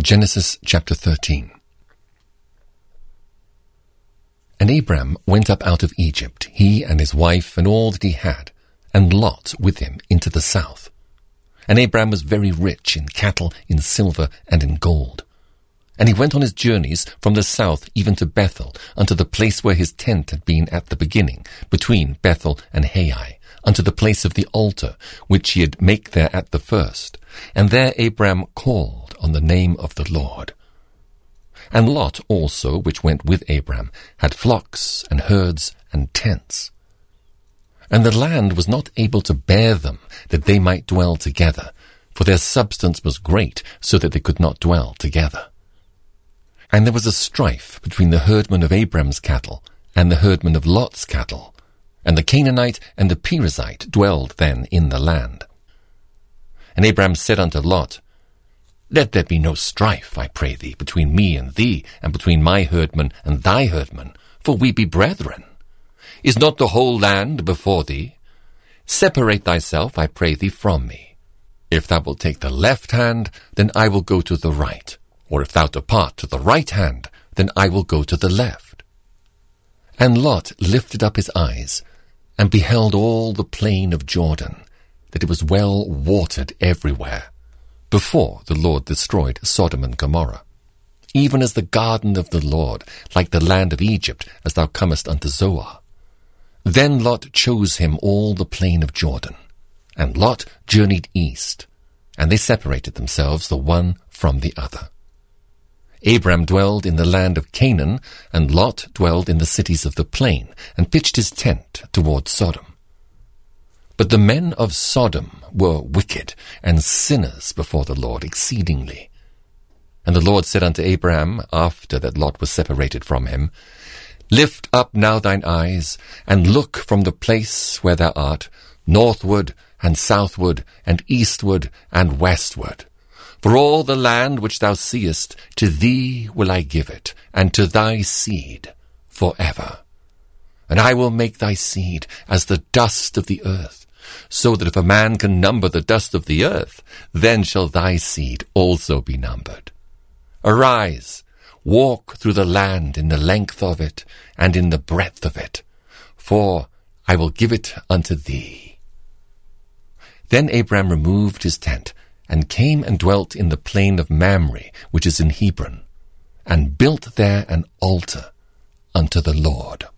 Genesis chapter 13. And Abram went up out of Egypt, he and his wife and all that he had, and Lot with him into the south. And Abram was very rich in cattle, in silver, and in gold. And he went on his journeys from the south even to Bethel, unto the place where his tent had been at the beginning, between Bethel and Hai, unto the place of the altar, which he had make there at the first. And there Abram called on the name of the Lord. And Lot also, which went with Abram, had flocks and herds and tents. And the land was not able to bear them, that they might dwell together, for their substance was great, so that they could not dwell together. And there was a strife between the herdmen of Abram's cattle and the herdmen of Lot's cattle, and the Canaanite and the Perizzite dwelled then in the land. And Abram said unto Lot, Let there be no strife, I pray thee, between me and thee, and between my herdmen and thy herdmen, for we be brethren. Is not the whole land before thee? Separate thyself, I pray thee, from me. If thou wilt take the left hand, then I will go to the right, or if thou depart to the right hand, then I will go to the left. And Lot lifted up his eyes, and beheld all the plain of Jordan, that it was well watered everywhere, before the Lord destroyed Sodom and Gomorrah, even as the garden of the Lord, like the land of Egypt, as thou comest unto Zoar. Then Lot chose him all the plain of Jordan, and Lot journeyed east, and they separated themselves the one from the other. Abram dwelled in the land of Canaan, and Lot dwelled in the cities of the plain, and pitched his tent toward Sodom. But the men of Sodom were wicked and sinners before the Lord exceedingly. And the Lord said unto Abram, after that Lot was separated from him, Lift up now thine eyes, and look from the place where thou art, northward and southward and eastward and westward. For all the land which thou seest, to thee will I give it, and to thy seed forever. And I will make thy seed as the dust of the earth, so that if a man can number the dust of the earth, then shall thy seed also be numbered. Arise, walk through the land in the length of it, and in the breadth of it, for I will give it unto thee. Then Abram removed his tent, and came and dwelt in the plain of Mamre, which is in Hebron, and built there an altar unto the Lord.